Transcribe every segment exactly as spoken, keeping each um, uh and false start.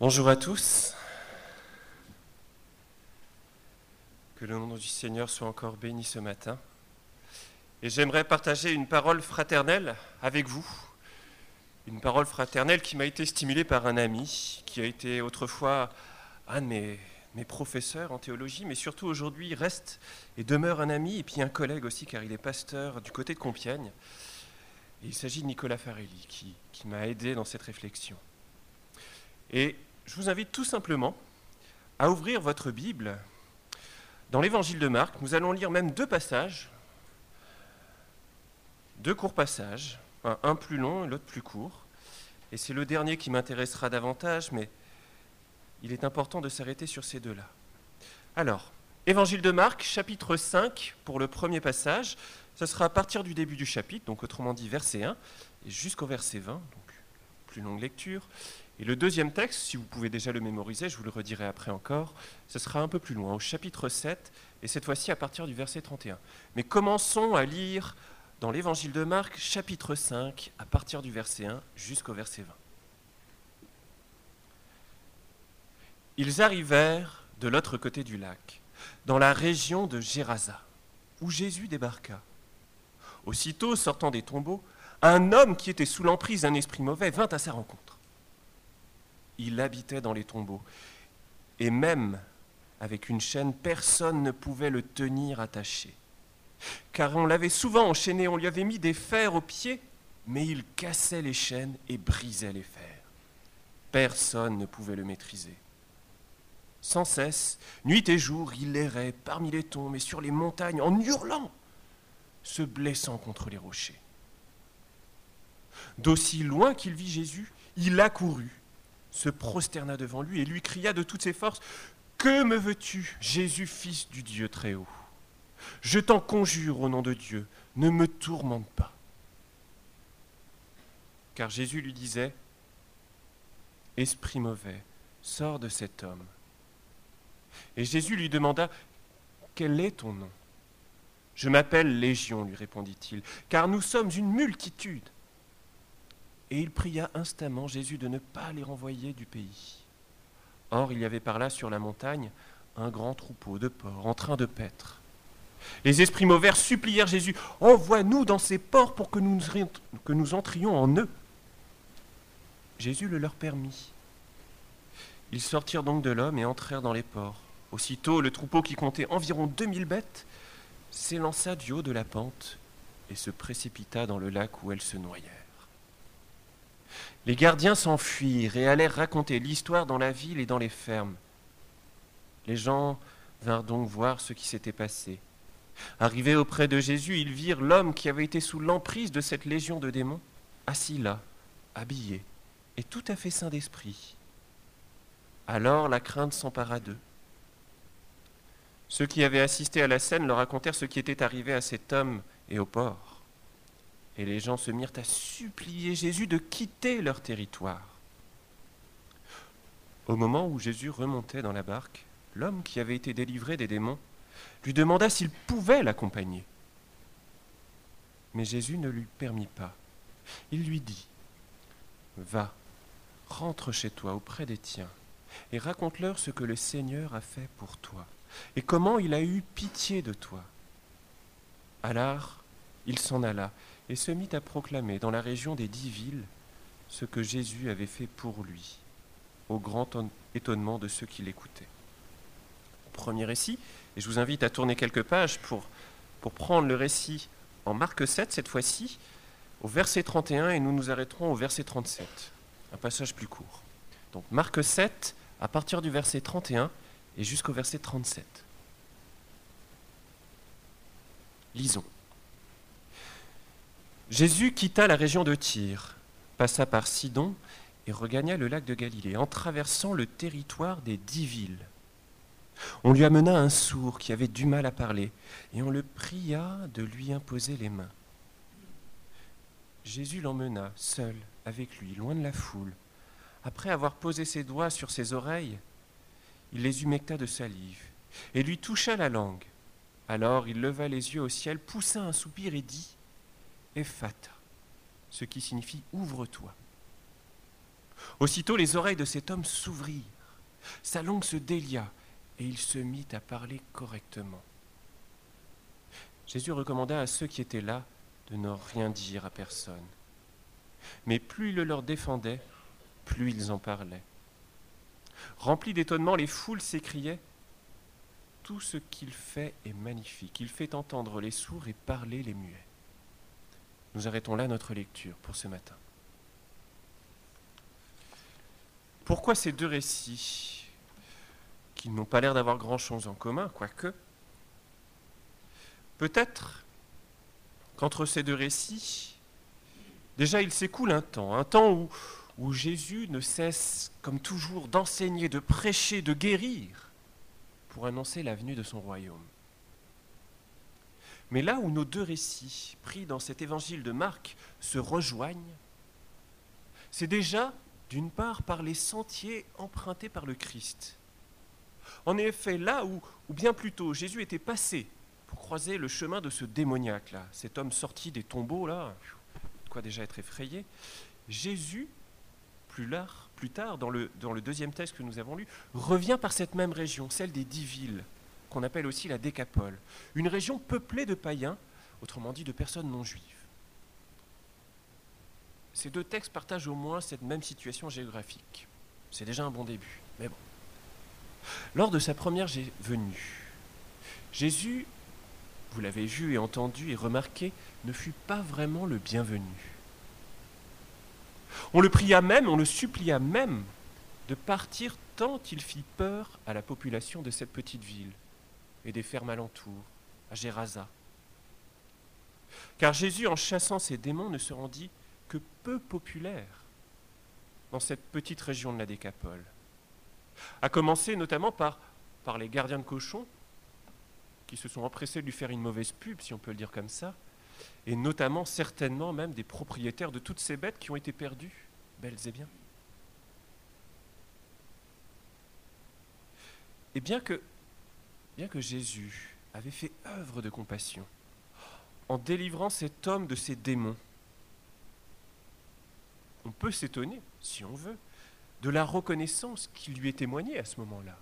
Bonjour à tous. Que le nom du Seigneur soit encore béni ce matin. Et j'aimerais partager une parole fraternelle avec vous. Une parole fraternelle qui m'a été stimulée par un ami, qui a été autrefois un de mes, mes professeurs en théologie, mais surtout aujourd'hui reste et demeure un ami, et puis un collègue aussi, car il est pasteur du côté de Compiègne. Et il s'agit de Nicolas Farelli, qui, qui m'a aidé dans cette réflexion. Et je vous invite tout simplement à ouvrir votre Bible. Dans l'évangile de Marc, nous allons lire même deux passages, deux courts passages, enfin, un plus long et l'autre plus court. Et c'est le dernier qui m'intéressera davantage, mais il est important de s'arrêter sur ces deux-là. Alors, évangile de Marc, chapitre cinq, pour le premier passage, ce sera à partir du début du chapitre, donc autrement dit verset un, et jusqu'au verset vingt, donc plus longue lecture. Et le deuxième texte, si vous pouvez déjà le mémoriser, je vous le redirai après encore, ce sera un peu plus loin, au chapitre sept, et cette fois-ci à partir du verset trente et un. Mais commençons à lire dans l'évangile de Marc, chapitre cinq, à partir du verset un jusqu'au verset vingt. Ils arrivèrent de l'autre côté du lac, dans la région de Gérasa, où Jésus débarqua. Aussitôt, sortant des tombeaux, un homme qui était sous l'emprise d'un esprit mauvais vint à sa rencontre. Il habitait dans les tombeaux, et même avec une chaîne, personne ne pouvait le tenir attaché. Car on l'avait souvent enchaîné, on lui avait mis des fers aux pieds, mais il cassait les chaînes et brisait les fers. Personne ne pouvait le maîtriser. Sans cesse, nuit et jour, il errait parmi les tombes et sur les montagnes en hurlant, se blessant contre les rochers. D'aussi loin qu'il vit Jésus, il accourut, se prosterna devant lui et lui cria de toutes ses forces, « Que me veux-tu, Jésus, fils du Dieu très haut ? Je t'en conjure au nom de Dieu, ne me tourmente pas. » Car Jésus lui disait, « Esprit mauvais, sors de cet homme. » Et Jésus lui demanda, « Quel est ton nom ? » « Je m'appelle Légion, lui répondit-il, car nous sommes une multitude. » Et il pria instamment Jésus de ne pas les renvoyer du pays. Or, il y avait par là, sur la montagne, un grand troupeau de porcs en train de paître. Les esprits mauvais supplièrent Jésus, « Envoie-nous dans ces porcs pour que nous, que nous entrions en eux. » Jésus le leur permit. Ils sortirent donc de l'homme et entrèrent dans les porcs. Aussitôt, le troupeau qui comptait environ deux mille bêtes s'élança du haut de la pente et se précipita dans le lac où elles se noyèrent. Les gardiens s'enfuirent et allèrent raconter l'histoire dans la ville et dans les fermes. Les gens vinrent donc voir ce qui s'était passé. Arrivés auprès de Jésus, ils virent l'homme qui avait été sous l'emprise de cette légion de démons, assis là, habillé et tout à fait sain d'esprit. Alors la crainte s'empara d'eux. Ceux qui avaient assisté à la scène leur racontèrent ce qui était arrivé à cet homme et au porc. Et les gens se mirent à supplier Jésus de quitter leur territoire. Au moment où Jésus remontait dans la barque, l'homme qui avait été délivré des démons lui demanda s'il pouvait l'accompagner. Mais Jésus ne lui permit pas. Il lui dit, « Va, rentre chez toi auprès des tiens, et raconte-leur ce que le Seigneur a fait pour toi, et comment il a eu pitié de toi. » Alors, il s'en alla, et se mit à proclamer dans la région des dix villes ce que Jésus avait fait pour lui, au grand étonnement de ceux qui l'écoutaient. Premier récit, et je vous invite à tourner quelques pages pour, pour prendre le récit en Marc sept, cette fois-ci, au verset trente et un, et nous nous arrêterons au verset trente-sept, un passage plus court. Donc Marc sept, à partir du verset trente et un, et jusqu'au verset trente-sept. Lisons. Jésus quitta la région de Tyr, passa par Sidon et regagna le lac de Galilée, en traversant le territoire des dix villes. On lui amena un sourd qui avait du mal à parler, et on le pria de lui imposer les mains. Jésus l'emmena, seul, avec lui, loin de la foule. Après avoir posé ses doigts sur ses oreilles, il les humecta de salive, et lui toucha la langue. Alors il leva les yeux au ciel, poussa un soupir et dit, « Ephata », ce qui signifie « ouvre-toi ». Aussitôt les oreilles de cet homme s'ouvrirent, sa langue se délia, et il se mit à parler correctement. Jésus recommanda à ceux qui étaient là de ne rien dire à personne. Mais plus il le leur défendait, plus ils en parlaient. Remplis d'étonnement, les foules s'écriaient « Tout ce qu'il fait est magnifique. Il fait entendre les sourds et parler les muets. » Nous arrêtons là notre lecture pour ce matin. Pourquoi ces deux récits, qui n'ont pas l'air d'avoir grand-chose en commun, quoique? Peut-être qu'entre ces deux récits, déjà il s'écoule un temps, un temps où, où Jésus ne cesse, comme toujours, d'enseigner, de prêcher, de guérir, pour annoncer la venue de son royaume. Mais là où nos deux récits, pris dans cet évangile de Marc, se rejoignent, c'est déjà, d'une part, par les sentiers empruntés par le Christ. En effet, là où, ou bien plutôt, Jésus était passé pour croiser le chemin de ce démoniaque-là, cet homme sorti des tombeaux, là, de quoi déjà être effrayé, Jésus, plus, là, plus tard, dans le, dans le deuxième texte que nous avons lu, revient par cette même région, celle des dix villes, qu'on appelle aussi la Décapole, une région peuplée de païens, autrement dit de personnes non juives. Ces deux textes partagent au moins cette même situation géographique. C'est déjà un bon début, mais bon. Lors de sa première venue, Jésus, vous l'avez vu et entendu et remarqué, ne fut pas vraiment le bienvenu. On le pria même, on le supplia même de partir tant il fit peur à la population de cette petite ville et des fermes alentours, à Gérasa. Car Jésus, en chassant ces démons, ne se rendit que peu populaire dans cette petite région de la Décapole. À commencer notamment par, par les gardiens de cochons, qui se sont empressés de lui faire une mauvaise pub, si on peut le dire comme ça, et notamment certainement même des propriétaires de toutes ces bêtes qui ont été perdues, belles et bien. Et bien que, bien que Jésus avait fait œuvre de compassion en délivrant cet homme de ses démons, on peut s'étonner, si on veut, de la reconnaissance qui lui est témoignée à ce moment-là.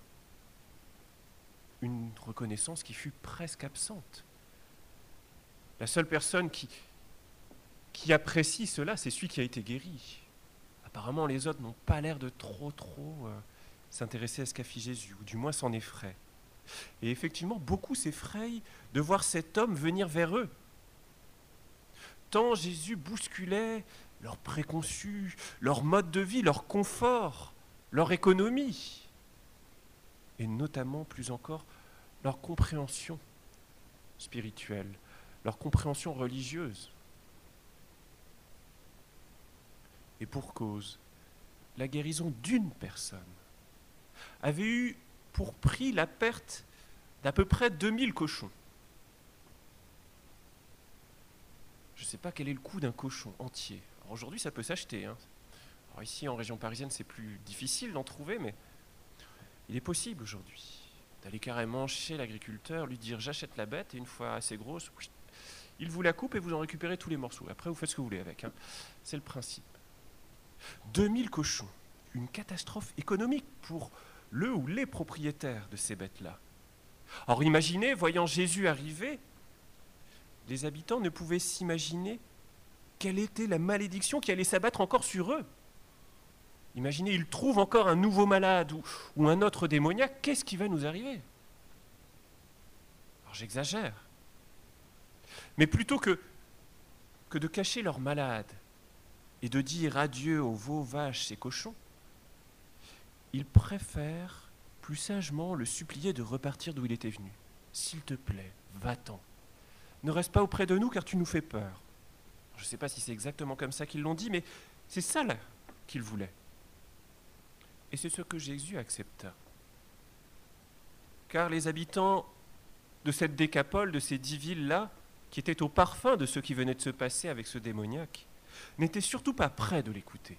Une reconnaissance qui fut presque absente. La seule personne qui, qui apprécie cela, c'est celui qui a été guéri. Apparemment, les autres n'ont pas l'air de trop, trop euh, s'intéresser à ce qu'a fait Jésus, ou du moins s'en effraient. Et effectivement, beaucoup s'effrayent de voir cet homme venir vers eux. Tant Jésus bousculait leurs préconçus, leur mode de vie, leur confort, leur économie, et notamment, plus encore, leur compréhension spirituelle, leur compréhension religieuse. Et pour cause, la guérison d'une personne avait eu pour prix la perte d'à peu près deux mille cochons. Je ne sais pas quel est le coût d'un cochon entier. Alors aujourd'hui, ça peut s'acheter. Hein. Alors ici, en région parisienne, c'est plus difficile d'en trouver, mais il est possible aujourd'hui d'aller carrément chez l'agriculteur, lui dire « j'achète la bête » et une fois assez grosse, il vous la coupe et vous en récupérez tous les morceaux. Après, vous faites ce que vous voulez avec. Hein. C'est le principe. deux mille cochons, une catastrophe économique pour le ou les propriétaires de ces bêtes-là. Alors imaginez, voyant Jésus arriver, les habitants ne pouvaient s'imaginer quelle était la malédiction qui allait s'abattre encore sur eux. Imaginez, ils trouvent encore un nouveau malade ou, ou un autre démoniaque, qu'est-ce qui va nous arriver? Alors j'exagère. Mais plutôt que, que de cacher leurs malades et de dire adieu aux veaux, vaches et cochons, ils préfèrent plus sagement le supplier de repartir d'où il était venu. S'il te plaît, va-t'en. Ne reste pas auprès de nous car tu nous fais peur. Je ne sais pas si c'est exactement comme ça qu'ils l'ont dit, mais c'est ça là qu'ils voulaient. Et c'est ce que Jésus accepta. Car les habitants de cette décapole, de ces dix villes-là, qui étaient au parfum de ce qui venait de se passer avec ce démoniaque, n'étaient surtout pas prêts de l'écouter.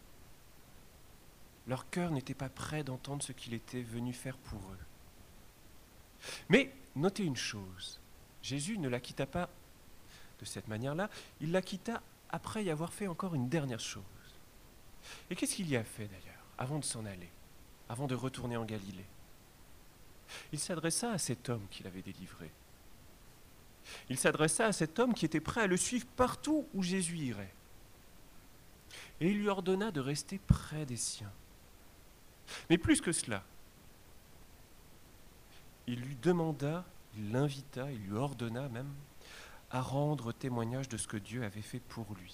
Leur cœur n'était pas prêt d'entendre ce qu'il était venu faire pour eux. Mais notez une chose, Jésus ne la quitta pas de cette manière-là, il la quitta après y avoir fait encore une dernière chose. Et qu'est-ce qu'il y a fait d'ailleurs, avant de s'en aller, avant de retourner en Galilée? Il s'adressa à cet homme qu'il avait délivré. Il s'adressa à cet homme qui était prêt à le suivre partout où Jésus irait. Et il lui ordonna de rester près des siens. Mais plus que cela, il lui demanda, il l'invita, il lui ordonna même à rendre témoignage de ce que Dieu avait fait pour lui.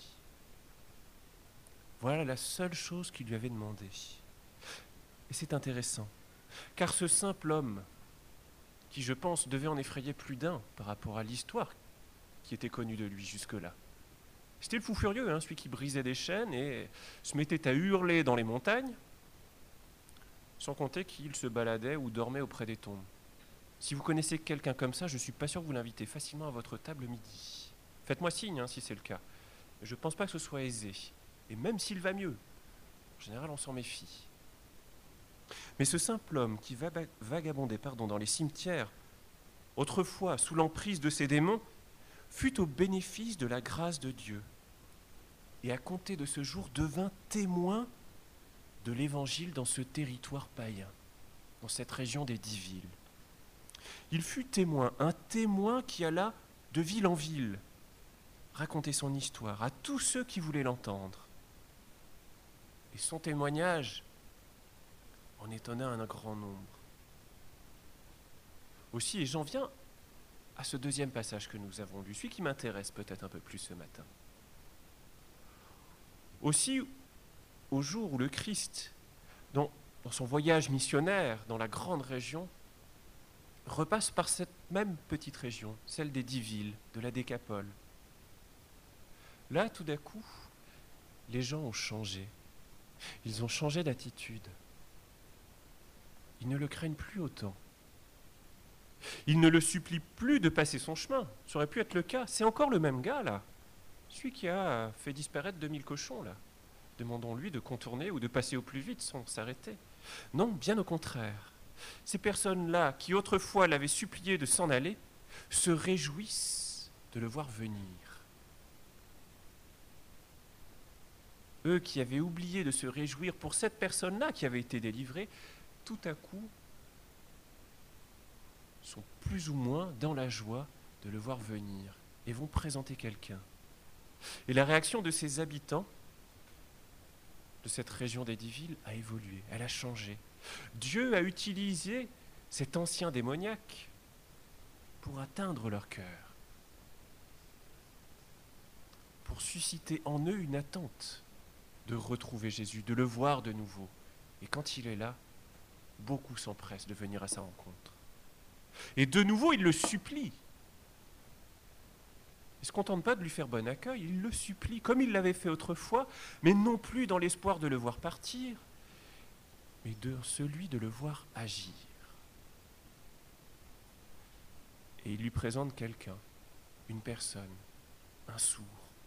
Voilà la seule chose qu'il lui avait demandé. Et c'est intéressant, car ce simple homme, qui je pense devait en effrayer plus d'un par rapport à l'histoire qui était connue de lui jusque-là, c'était le fou furieux, hein, celui qui brisait des chaînes et se mettait à hurler dans les montagnes, sans compter qu'il se baladait ou dormait auprès des tombes. Si vous connaissez quelqu'un comme ça, je ne suis pas sûr que vous l'invitez facilement à votre table midi. Faites-moi signe hein, si c'est le cas. Je ne pense pas que ce soit aisé. Et même s'il va mieux, en général on s'en méfie. Mais ce simple homme qui vagabondait pardon, dans les cimetières, autrefois sous l'emprise de ces démons, fut au bénéfice de la grâce de Dieu. Et à compter de ce jour, devint témoin de l'évangile dans ce territoire païen, dans cette région des dix villes. Il fut témoin, un témoin qui alla de ville en ville, raconter son histoire à tous ceux qui voulaient l'entendre. Et son témoignage en étonna un grand nombre. Aussi, et j'en viens à ce deuxième passage que nous avons lu, celui qui m'intéresse peut-être un peu plus ce matin. Aussi, au jour où le Christ, dans, dans son voyage missionnaire dans la grande région, repasse par cette même petite région, celle des dix villes, de la Décapole. Là, tout d'un coup, les gens ont changé. Ils ont changé d'attitude. Ils ne le craignent plus autant. Ils ne le supplient plus de passer son chemin. Ça aurait pu être le cas. C'est encore le même gars, là. Celui qui a fait disparaître deux mille cochons, là. Demandons-lui de contourner ou de passer au plus vite sans s'arrêter. Non, bien au contraire. Ces personnes-là, qui autrefois l'avaient supplié de s'en aller, se réjouissent de le voir venir. Eux qui avaient oublié de se réjouir pour cette personne-là qui avait été délivrée, tout à coup, sont plus ou moins dans la joie de le voir venir et vont présenter quelqu'un. Et la réaction de ces habitants de cette région des dix villes a évolué, elle a changé. Dieu a utilisé cet ancien démoniaque pour atteindre leur cœur, pour susciter en eux une attente de retrouver Jésus, de le voir de nouveau. Et quand il est là, beaucoup s'empressent de venir à sa rencontre. Et de nouveau, il le supplie. Il ne se contente pas de lui faire bon accueil, il le supplie, comme il l'avait fait autrefois, mais non plus dans l'espoir de le voir partir, mais de celui de le voir agir. Et il lui présente quelqu'un, une personne, un sourd.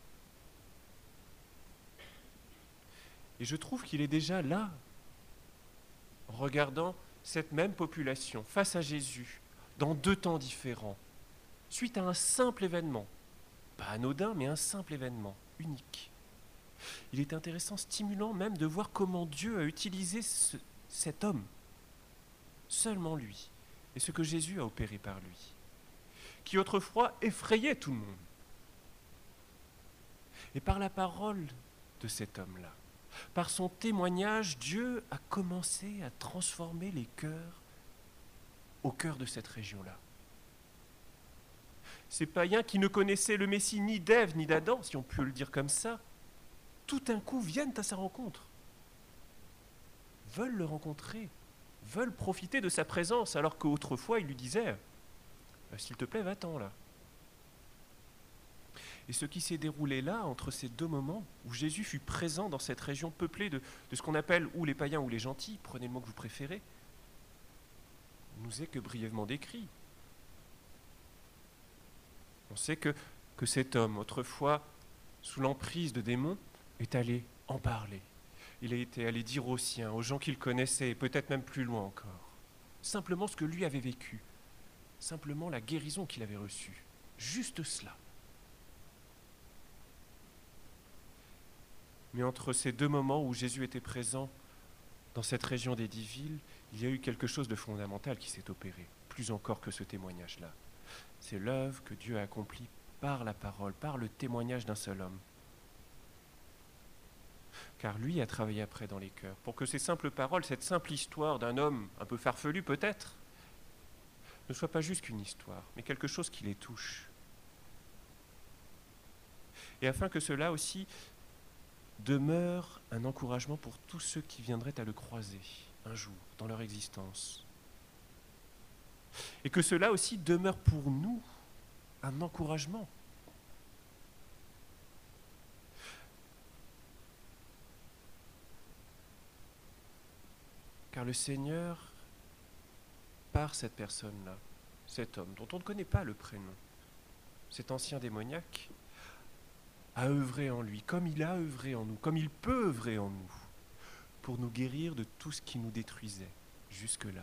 Et je trouve qu'il est déjà là, en regardant cette même population face à Jésus, dans deux temps différents, suite à un simple événement, pas anodin, mais un simple événement, unique. Il est intéressant, stimulant même de voir comment Dieu a utilisé ce, cet homme, seulement lui, et ce que Jésus a opéré par lui, qui autrefois effrayait tout le monde. Et par la parole de cet homme-là, par son témoignage, Dieu a commencé à transformer les cœurs au cœur de cette région-là. Ces païens qui ne connaissaient le Messie ni d'Ève ni d'Adam, si on peut le dire comme ça, tout d'un coup viennent à sa rencontre, veulent le rencontrer, veulent profiter de sa présence, alors qu'autrefois il lui disait « S'il te plaît, va-t'en là ». Et ce qui s'est déroulé là, entre ces deux moments, où Jésus fut présent dans cette région peuplée de, de ce qu'on appelle ou les païens ou les gentils, prenez le mot que vous préférez, nous est que brièvement décrit. On sait que, que cet homme, autrefois sous l'emprise de démons, est allé en parler. Il a été allé dire aux siens, aux gens qu'il connaissait, et peut-être même plus loin encore, simplement ce que lui avait vécu, simplement la guérison qu'il avait reçue, juste cela. Mais entre ces deux moments où Jésus était présent dans cette région des dix villes, il y a eu quelque chose de fondamental qui s'est opéré, plus encore que ce témoignage-là. C'est l'œuvre que Dieu a accomplie par la parole, par le témoignage d'un seul homme. Car lui a travaillé après dans les cœurs, pour que ces simples paroles, cette simple histoire d'un homme un peu farfelu peut-être, ne soit pas juste qu'une histoire, mais quelque chose qui les touche. Et afin que cela aussi demeure un encouragement pour tous ceux qui viendraient à le croiser un jour dans leur existence. Et que cela aussi demeure pour nous un encouragement. Car le Seigneur, par cette personne-là, cet homme dont on ne connaît pas le prénom, cet ancien démoniaque, a œuvré en lui, comme il a œuvré en nous, comme il peut œuvrer en nous, pour nous guérir de tout ce qui nous détruisait jusque-là.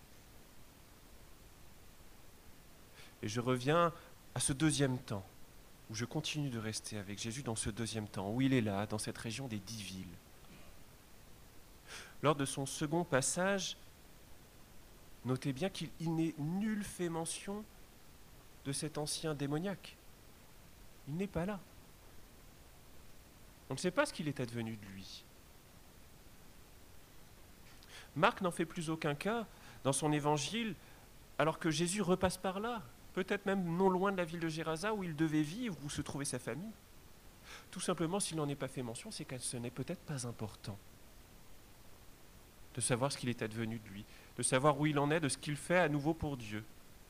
Et je reviens à ce deuxième temps, où je continue de rester avec Jésus dans ce deuxième temps, où il est là, dans cette région des dix villes. Lors de son second passage, notez bien qu'il n'est nul fait mention de cet ancien démoniaque. Il n'est pas là. On ne sait pas ce qu'il est advenu de lui. Marc n'en fait plus aucun cas dans son évangile, alors que Jésus repasse par là, peut-être même non loin de la ville de Gérasa où il devait vivre, où se trouvait sa famille. Tout simplement, s'il n'en est pas fait mention, c'est que ce n'est peut-être pas important de savoir ce qu'il est advenu de lui, de savoir où il en est, de ce qu'il fait à nouveau pour Dieu.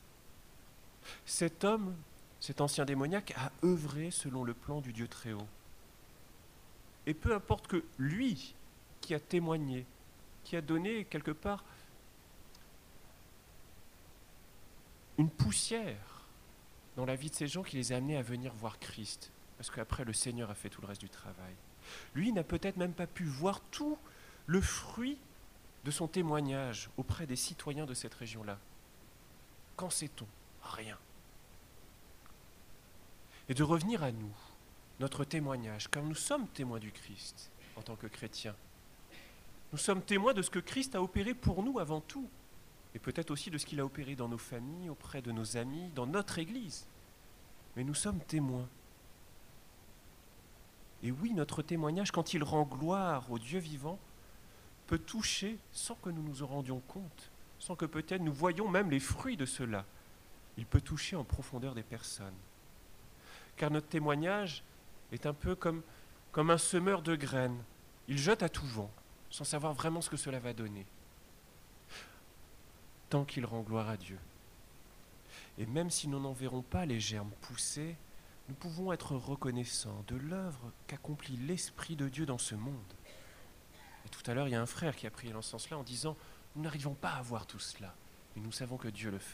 Cet homme, cet ancien démoniaque, a œuvré selon le plan du Dieu Très-Haut. Et peu importe que lui, qui a témoigné, qui a donné quelque part une poussière dans la vie de ces gens qui les a amenés à venir voir Christ, parce qu'après le Seigneur a fait tout le reste du travail. Lui n'a peut-être même pas pu voir tout le fruit de son témoignage auprès des citoyens de cette région-là. Qu'en sait-on ? Rien. Et de revenir à nous, notre témoignage, car nous sommes témoins du Christ en tant que chrétiens. Nous sommes témoins de ce que Christ a opéré pour nous avant tout, et peut-être aussi de ce qu'il a opéré dans nos familles, auprès de nos amis, dans notre Église. Mais nous sommes témoins. Et oui, notre témoignage, quand il rend gloire au Dieu vivant, peut toucher sans que nous nous en rendions compte, sans que peut-être nous voyions même les fruits de cela. Il peut toucher en profondeur des personnes. Car notre témoignage est un peu comme, comme un semeur de graines. Il jette à tout vent, sans savoir vraiment ce que cela va donner, tant qu'il rend gloire à Dieu. Et même si nous n'en verrons pas les germes pousser, nous pouvons être reconnaissants de l'œuvre qu'accomplit l'Esprit de Dieu dans ce monde. Et tout à l'heure, il y a un frère qui a prié dans ce sens-là en disant « Nous n'arrivons pas à voir tout cela, mais nous savons que Dieu le fait. »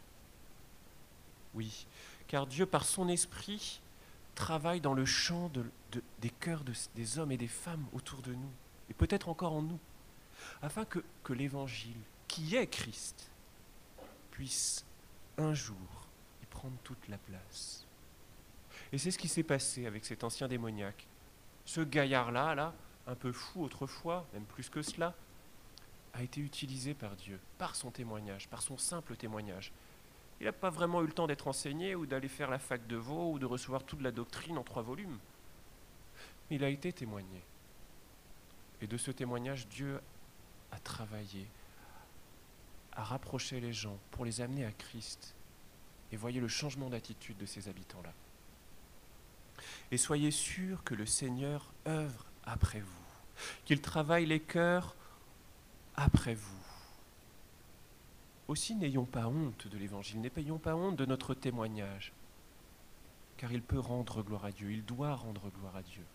Oui, car Dieu, par son Esprit, travaille dans le champ de, de, des cœurs de, des hommes et des femmes autour de nous, et peut-être encore en nous, afin que, que l'Évangile, qui est Christ, puisse un jour y prendre toute la place. Et c'est ce qui s'est passé avec cet ancien démoniaque. Ce gaillard-là, là, un peu fou autrefois, même plus que cela, a été utilisé par Dieu, par son témoignage, par son simple témoignage. Il n'a pas vraiment eu le temps d'être enseigné ou d'aller faire la fac de Vaud ou de recevoir toute la doctrine en trois volumes. Mais il a été témoigné. Et de ce témoignage, Dieu a travaillé, a rapproché les gens pour les amener à Christ. Et voyez le changement d'attitude de ces habitants-là. Et soyez sûrs que le Seigneur œuvre après vous, qu'il travaille les cœurs après vous. Aussi, n'ayons pas honte de l'Évangile, n'ayons pas honte de notre témoignage, car il peut rendre gloire à Dieu, il doit rendre gloire à Dieu.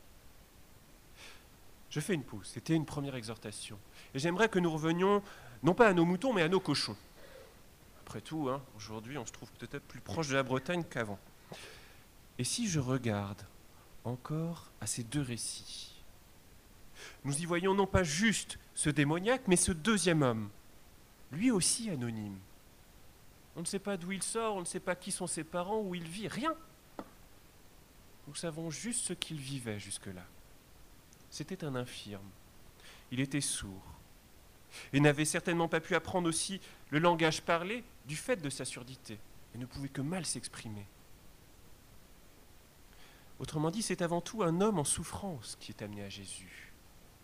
Je fais une pause, c'était une première exhortation. Et j'aimerais que nous revenions, non pas à nos moutons, mais à nos cochons. Après tout, hein, aujourd'hui, on se trouve peut-être plus proche de la Bretagne qu'avant. Et si je regarde encore à ces deux récits, nous y voyons non pas juste ce démoniaque, mais ce deuxième homme, lui aussi anonyme. On ne sait pas d'où il sort, on ne sait pas qui sont ses parents, où il vit, rien. Nous savons juste ce qu'il vivait jusque-là. C'était un infirme. Il était sourd et n'avait certainement pas pu apprendre aussi le langage parlé du fait de sa surdité et ne pouvait que mal s'exprimer. Autrement dit, c'est avant tout un homme en souffrance qui est amené à Jésus.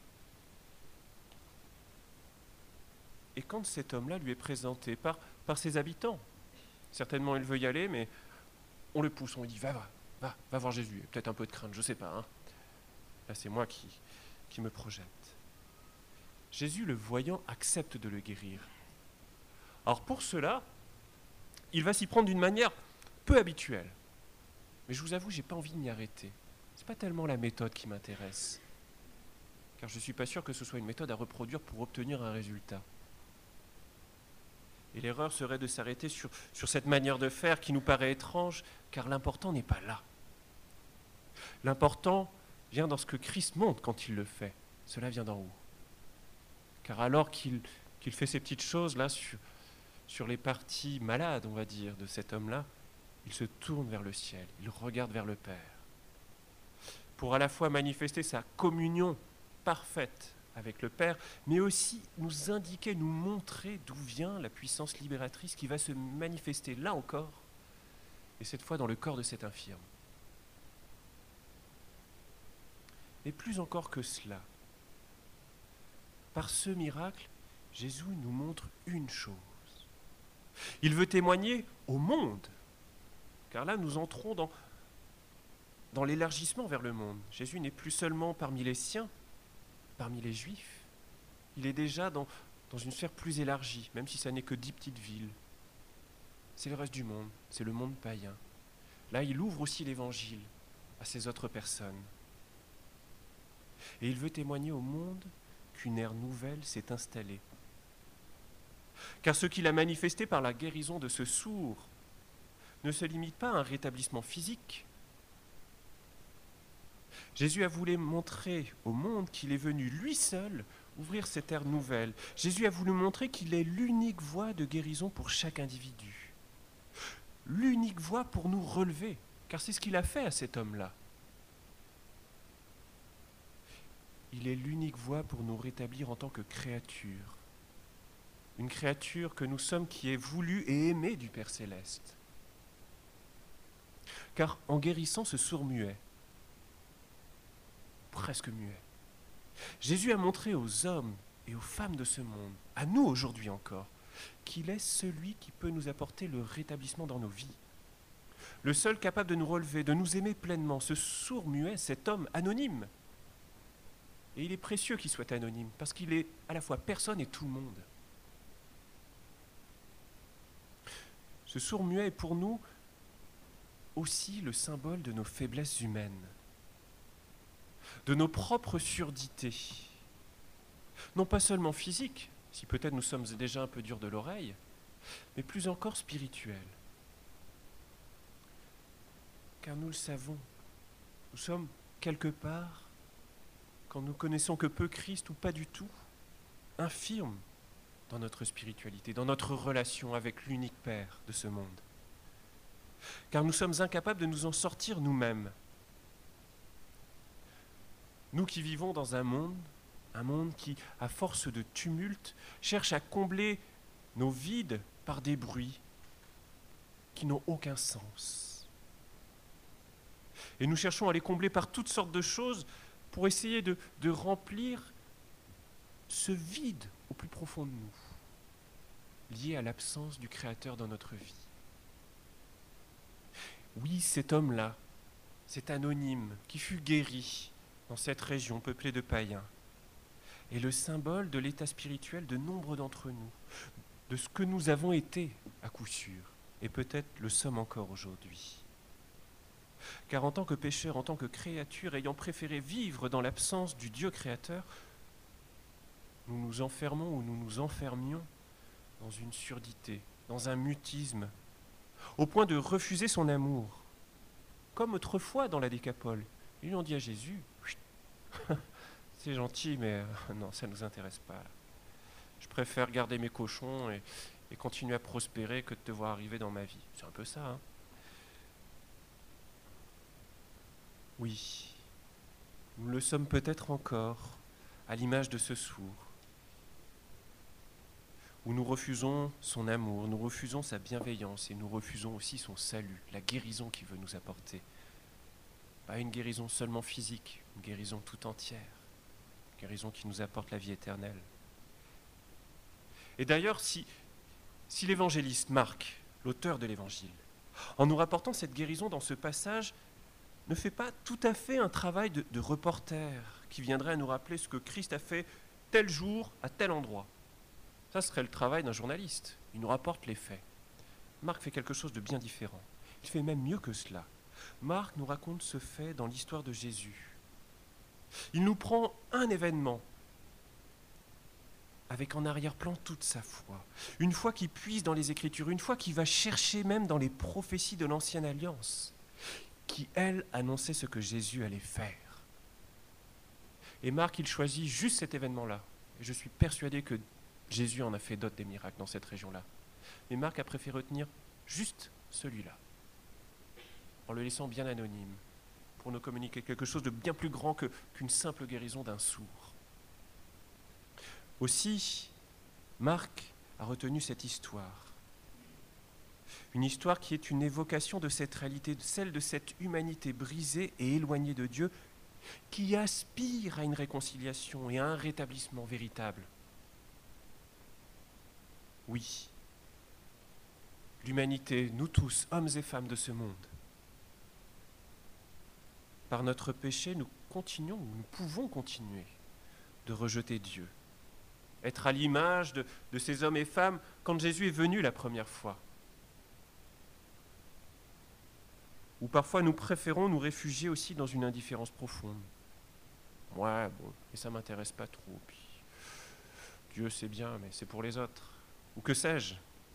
Et quand cet homme-là lui est présenté par, par ses habitants, certainement il veut y aller, mais on le pousse, on lui dit va, va, va, va voir Jésus. Peut-être un peu de crainte, je ne sais pas. Hein. Là, c'est moi qui, qui me projette. Jésus, le voyant, accepte de le guérir. Alors pour cela, il va s'y prendre d'une manière peu habituelle. Mais je vous avoue, je n'ai pas envie de m'y arrêter. Ce n'est pas tellement la méthode qui m'intéresse. Car je ne suis pas sûr que ce soit une méthode à reproduire pour obtenir un résultat. Et l'erreur serait de s'arrêter sur, sur cette manière de faire qui nous paraît étrange, car l'important n'est pas là. L'important vient dans ce que Christ montre quand il le fait. Cela vient d'en haut. Car alors qu'il, qu'il fait ces petites choses là sur, sur les parties malades, on va dire, de cet homme-là, il se tourne vers le ciel, il regarde vers le Père, pour à la fois manifester sa communion parfaite avec le Père, mais aussi nous indiquer, nous montrer d'où vient la puissance libératrice qui va se manifester là encore, et cette fois dans le corps de cet infirme. Et plus encore que cela, par ce miracle, Jésus nous montre une chose. Il veut témoigner au monde, car là nous entrons dans, dans l'élargissement vers le monde. Jésus n'est plus seulement parmi les siens, parmi les Juifs. Il est déjà dans, dans une sphère plus élargie, même si ça n'est que dix petites villes. C'est le reste du monde, c'est le monde païen. Là, il ouvre aussi l'Évangile à ces autres personnes. Et il veut témoigner au monde qu'une ère nouvelle s'est installée. Car ce qu'il a manifesté par la guérison de ce sourd ne se limite pas à un rétablissement physique. Jésus a voulu montrer au monde qu'il est venu lui seul ouvrir cette ère nouvelle. Jésus a voulu montrer qu'il est l'unique voie de guérison pour chaque individu. L'unique voie pour nous relever, car c'est ce qu'il a fait à cet homme-là. Il est l'unique voie pour nous rétablir en tant que créature. Une créature que nous sommes qui est voulue et aimée du Père Céleste. Car en guérissant ce sourd muet, presque muet, Jésus a montré aux hommes et aux femmes de ce monde, à nous aujourd'hui encore, qu'il est celui qui peut nous apporter le rétablissement dans nos vies. Le seul capable de nous relever, de nous aimer pleinement, ce sourd muet, cet homme anonyme. Et il est précieux qu'il soit anonyme, parce qu'il est à la fois personne et tout le monde. Ce sourd muet est pour nous aussi le symbole de nos faiblesses humaines, de nos propres surdités, non pas seulement physiques, si peut-être nous sommes déjà un peu durs de l'oreille, mais plus encore spirituelles. Car nous le savons, nous sommes quelque part, quand nous connaissons que peu Christ ou pas du tout, infirmes dans notre spiritualité, dans notre relation avec l'unique Père de ce monde. Car nous sommes incapables de nous en sortir nous-mêmes. Nous qui vivons dans un monde, un monde qui, à force de tumulte, cherche à combler nos vides par des bruits qui n'ont aucun sens. Et nous cherchons à les combler par toutes sortes de choses pour essayer de, de remplir ce vide au plus profond de nous, lié à l'absence du Créateur dans notre vie. Oui, cet homme-là, cet anonyme qui fut guéri dans cette région peuplée de païens, est le symbole de l'état spirituel de nombre d'entre nous, de ce que nous avons été à coup sûr, et peut-être le sommes encore aujourd'hui. Car en tant que pécheurs, en tant que créatures ayant préféré vivre dans l'absence du Dieu créateur, nous nous enfermons ou nous nous enfermions dans une surdité, dans un mutisme, au point de refuser son amour. Comme autrefois dans la Décapole, ils lui ont dit à Jésus, « C'est gentil, mais euh, non, ça ne nous intéresse pas. Je préfère garder mes cochons et, et continuer à prospérer que de te voir arriver dans ma vie. » C'est un peu ça, hein. Oui, Nous le sommes peut-être encore, à l'image de ce sourd, où nous refusons son amour, nous refusons sa bienveillance et nous refusons aussi son salut, la guérison qu'il veut nous apporter. Pas une guérison seulement physique, une guérison tout entière, une guérison qui nous apporte la vie éternelle. Et d'ailleurs, si, si l'évangéliste Marc, l'auteur de l'évangile, en nous rapportant cette guérison dans ce passage, ne fait pas tout à fait un travail de, de reporter qui viendrait à nous rappeler ce que Christ a fait tel jour, à tel endroit. Ça serait le travail d'un journaliste. Il nous rapporte les faits. Marc fait quelque chose de bien différent. Il fait même mieux que cela. Marc nous raconte ce fait dans l'histoire de Jésus. Il nous prend un événement avec en arrière-plan toute sa foi. Une foi qui puise dans les Écritures, une foi qui va chercher même dans les prophéties de l'Ancienne Alliance, qui, elle, annonçait ce que Jésus allait faire. Et Marc, il choisit juste cet événement-là. Et je suis persuadé que Jésus en a fait d'autres des miracles dans cette région-là. Mais Marc a préféré retenir juste celui-là, en le laissant bien anonyme, pour nous communiquer quelque chose de bien plus grand que, qu'une simple guérison d'un sourd. Aussi, Marc a retenu cette histoire. Une histoire qui est une évocation de cette réalité, celle de cette humanité brisée et éloignée de Dieu, qui aspire à une réconciliation et à un rétablissement véritable. Oui, l'humanité, nous tous, hommes et femmes de ce monde, par notre péché, nous continuons, nous pouvons continuer de rejeter Dieu, être à l'image de, de ces hommes et femmes quand Jésus est venu la première fois. Ou parfois nous préférons nous réfugier aussi dans une indifférence profonde. Ouais, bon, et ça ne m'intéresse pas trop. Puis, Dieu c'est bien, mais c'est pour les autres. Ou que sais-je.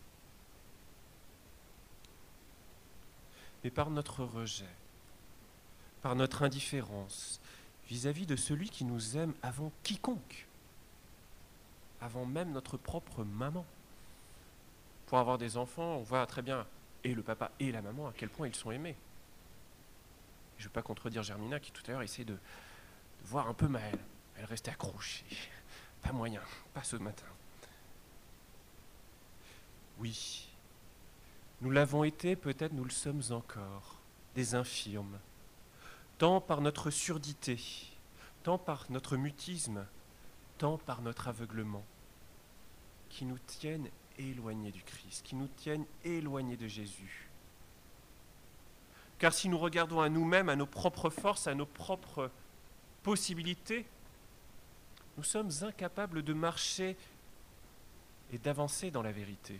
Mais par notre rejet, par notre indifférence vis-à-vis de celui qui nous aime avant quiconque, avant même notre propre maman. Pour avoir des enfants, on voit très bien, et le papa et la maman, à quel point ils sont aimés. Je ne veux pas contredire Germina qui tout à l'heure essayait de, de voir un peu Maëlle. Elle restait accrochée. Pas moyen, pas ce matin. Oui, nous l'avons été, peut-être nous le sommes encore, des infirmes, tant par notre surdité, tant par notre mutisme, tant par notre aveuglement, qui nous tiennent éloignés du Christ, qui nous tiennent éloignés de Jésus. Car si nous regardons à nous-mêmes, à nos propres forces, à nos propres possibilités, nous sommes incapables de marcher et d'avancer dans la vérité.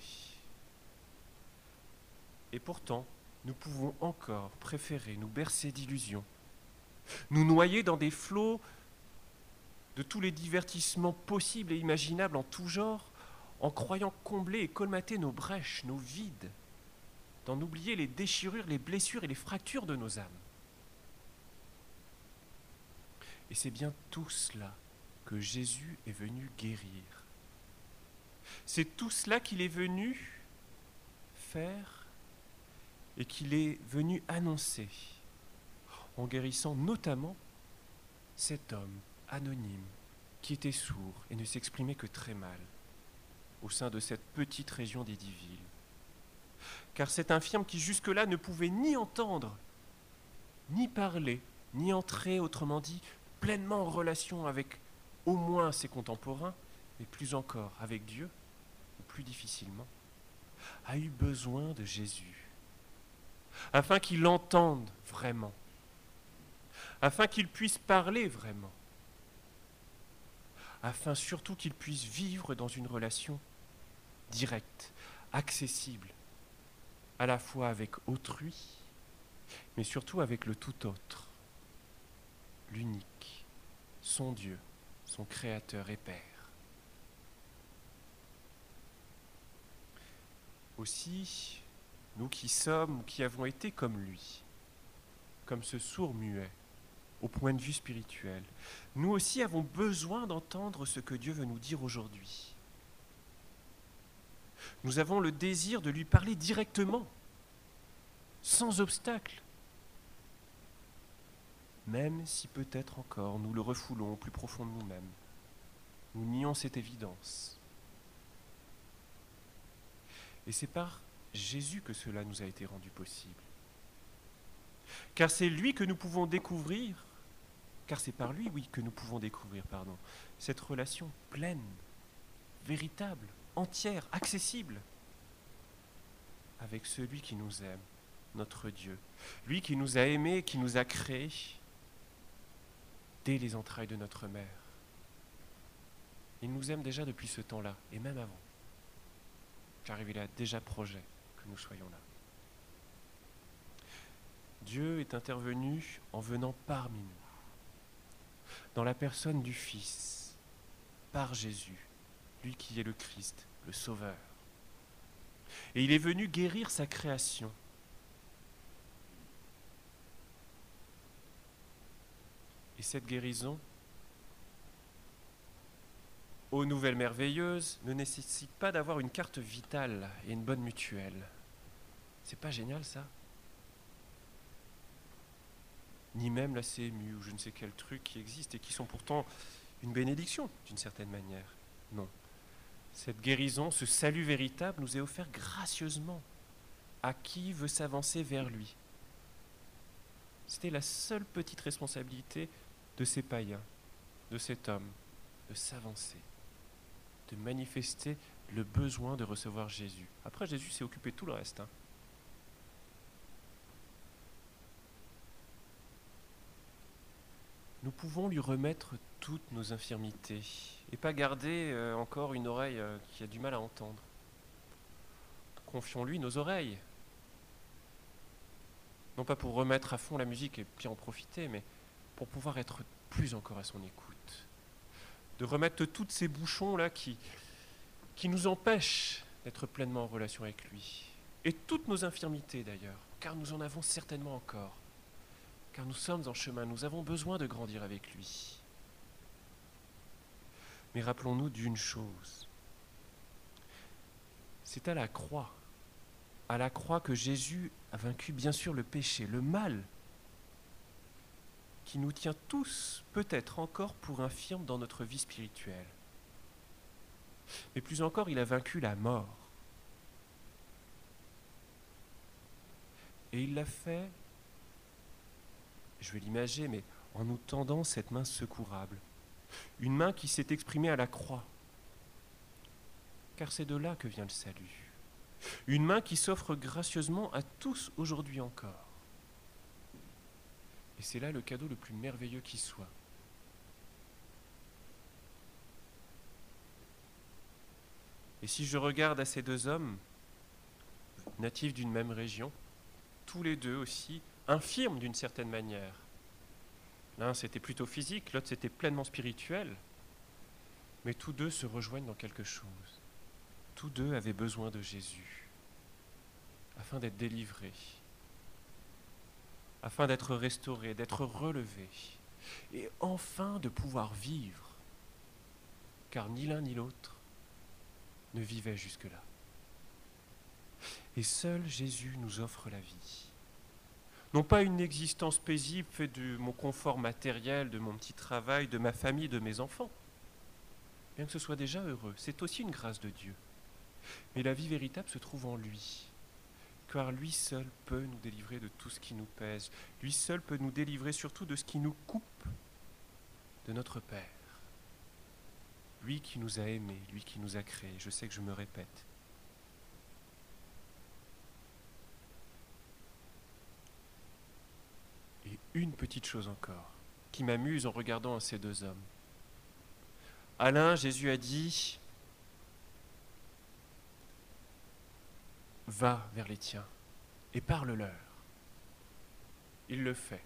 Et pourtant, nous pouvons encore préférer nous bercer d'illusions, nous noyer dans des flots de tous les divertissements possibles et imaginables en tout genre, en croyant combler et colmater nos brèches, nos vides, d'en oublier les déchirures, les blessures et les fractures de nos âmes. Et c'est bien tout cela que Jésus est venu guérir. C'est tout cela qu'il est venu faire et qu'il est venu annoncer, en guérissant notamment cet homme anonyme qui était sourd et ne s'exprimait que très mal au sein de cette petite région d'Édiville. Car cet infirme qui jusque-là ne pouvait ni entendre, ni parler, ni entrer, autrement dit, pleinement en relation avec au moins ses contemporains, mais plus encore avec Dieu, ou plus difficilement, a eu besoin de Jésus, afin qu'il l'entende vraiment, afin qu'il puisse parler vraiment, afin surtout qu'il puisse vivre dans une relation directe, accessible, à la fois avec autrui, mais surtout avec le tout autre, l'unique, son Dieu, son Créateur et Père. Aussi, nous qui sommes ou qui avons été comme lui, comme ce sourd muet, au point de vue spirituel, nous aussi avons besoin d'entendre ce que Dieu veut nous dire aujourd'hui. Nous avons le désir de lui parler directement, sans obstacle. même si peut-être encore nous le refoulons au plus profond de nous-mêmes. Nous nions cette évidence. Et c'est par Jésus que cela nous a été rendu possible. Car c'est lui que nous pouvons découvrir, car c'est par lui, oui, que nous pouvons découvrir, pardon, cette relation pleine, véritable, entière, accessible, avec celui qui nous aime, notre Dieu, lui qui nous a aimés, qui nous a créés dès les entrailles de notre mère. Il nous aime déjà depuis ce temps-là, et même avant, car il a déjà projet que nous soyons là. Dieu est intervenu en venant parmi nous, dans la personne du Fils, par Jésus, lui qui est le Christ, le Sauveur. Et il est venu guérir sa création. Et cette guérison, aux nouvelles merveilleuses, ne nécessite pas d'avoir une carte vitale et une bonne mutuelle. C'est pas génial ça ? Ni même la C M U ou je ne sais quel truc qui existe et qui sont pourtant une bénédiction d'une certaine manière. Non. Cette guérison, ce salut véritable nous est offert gracieusement à qui veut s'avancer vers lui. C'était la seule petite responsabilité de ces païens, de cet homme, de s'avancer, de manifester le besoin de recevoir Jésus. Après, Jésus s'est occupé de tout le reste. Hein. Nous pouvons lui remettre toutes nos infirmités et pas garder euh, encore une oreille euh, qui a du mal à entendre. Confions-lui nos oreilles. Non pas pour remettre à fond la musique et puis en profiter, mais pour pouvoir être plus encore à son écoute. De remettre tous ces bouchons-là qui, qui nous empêchent d'être pleinement en relation avec lui. Et toutes nos infirmités d'ailleurs, car nous en avons certainement encore. Car nous sommes en chemin, nous avons besoin de grandir avec lui. Mais rappelons-nous d'une chose. C'est à la croix, à la croix que Jésus a vaincu bien sûr le péché, le mal, qui nous tient tous peut-être encore pour infirmes dans notre vie spirituelle. Mais plus encore, il a vaincu la mort. Et il l'a fait, je vais l'imager, mais en nous tendant cette main secourable. Une main qui s'est exprimée à la croix. Car c'est de là que vient le salut. Une main qui s'offre gracieusement à tous aujourd'hui encore. Et c'est là le cadeau le plus merveilleux qui soit. Et si je regarde à ces deux hommes, natifs d'une même région, tous les deux aussi, infirmes d'une certaine manière. L'un c'était plutôt physique, l'autre c'était pleinement spirituel. Mais tous deux se rejoignent dans quelque chose. Tous deux avaient besoin de Jésus, afin d'être délivrés, afin d'être restaurés, d'être relevés, et enfin de pouvoir vivre, car ni l'un ni l'autre ne vivait jusque-là. Et seul Jésus nous offre la vie. Non pas une existence paisible faite de mon confort matériel, de mon petit travail, de ma famille, de mes enfants. Bien que ce soit déjà heureux, c'est aussi une grâce de Dieu. Mais la vie véritable se trouve en lui, car lui seul peut nous délivrer de tout ce qui nous pèse. Lui seul peut nous délivrer surtout de ce qui nous coupe de notre Père. Lui qui nous a aimés, lui qui nous a créés. Je sais que je me répète. Et une petite chose encore, qui m'amuse en regardant ces deux hommes. À l'un, Jésus a dit, va vers les tiens et parle-leur. Il le fait.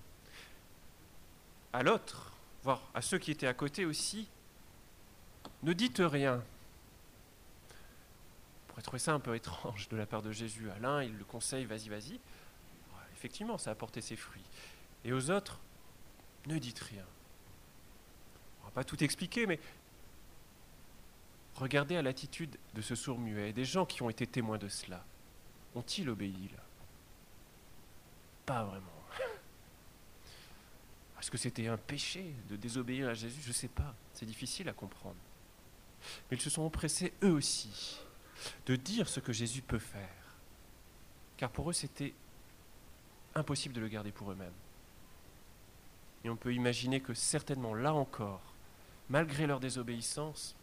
À l'autre, voire à ceux qui étaient à côté aussi, ne dites rien. On pourrait trouver ça un peu étrange de la part de Jésus. À l'un, il le conseille, vas-y, vas-y. Effectivement, ça a porté ses fruits. Et aux autres, ne dites rien. On ne va pas tout expliquer, mais regardez à l'attitude de ce sourd-muet et des gens qui ont été témoins de cela. Ont-ils obéi là ? Pas vraiment. Est-ce que c'était un péché de désobéir à Jésus? Je ne sais pas, c'est difficile à comprendre. Mais ils se sont empressés eux aussi de dire ce que Jésus peut faire. Car pour eux, c'était impossible de le garder pour eux-mêmes. Et on peut imaginer que certainement, là encore, malgré leur désobéissance,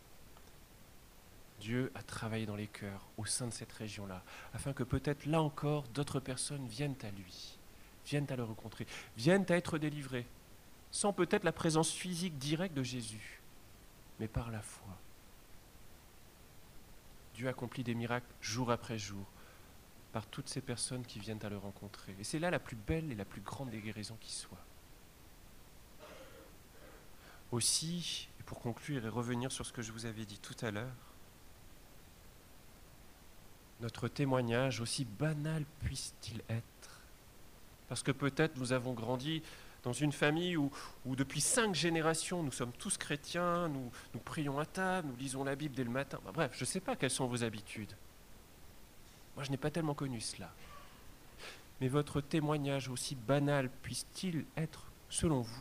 Dieu a travaillé dans les cœurs au sein de cette région-là, afin que peut-être là encore, d'autres personnes viennent à lui, viennent à le rencontrer, viennent à être délivrées, sans peut-être la présence physique directe de Jésus, mais par la foi. Dieu accomplit des miracles jour après jour, par toutes ces personnes qui viennent à le rencontrer. Et c'est là la plus belle et la plus grande des guérisons qui soit. Aussi, et pour conclure et revenir sur ce que je vous avais dit tout à l'heure, notre témoignage, aussi banal puisse-t-il être, parce que peut-être nous avons grandi dans une famille où, où depuis cinq générations, nous sommes tous chrétiens, nous, nous prions à table, nous lisons la Bible dès le matin. Bah, bref, je ne sais pas quelles sont vos habitudes. Moi, je n'ai pas tellement connu cela. Mais votre témoignage, aussi banal puisse-t-il être, selon vous,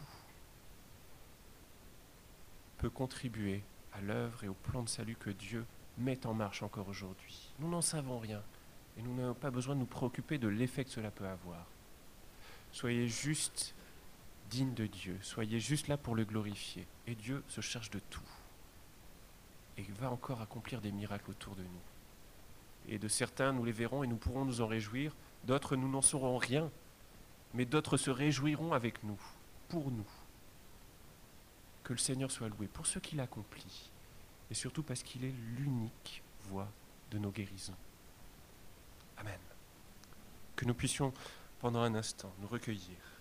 peut contribuer à l'œuvre et au plan de salut que Dieu met en marche encore aujourd'hui. Nous n'en savons rien et nous n'avons pas besoin de nous préoccuper de l'effet que cela peut avoir. Soyez juste dignes de Dieu, soyez juste là pour le glorifier et Dieu se charge de tout et va encore accomplir des miracles autour de nous. Et de certains, nous les verrons et nous pourrons nous en réjouir, d'autres, nous n'en saurons rien, mais d'autres se réjouiront avec nous, pour nous. Que le Seigneur soit loué pour ce qu'il accomplit, et surtout parce qu'il est l'unique voie de nos guérisons. Amen. Que nous puissions, pendant un instant, nous recueillir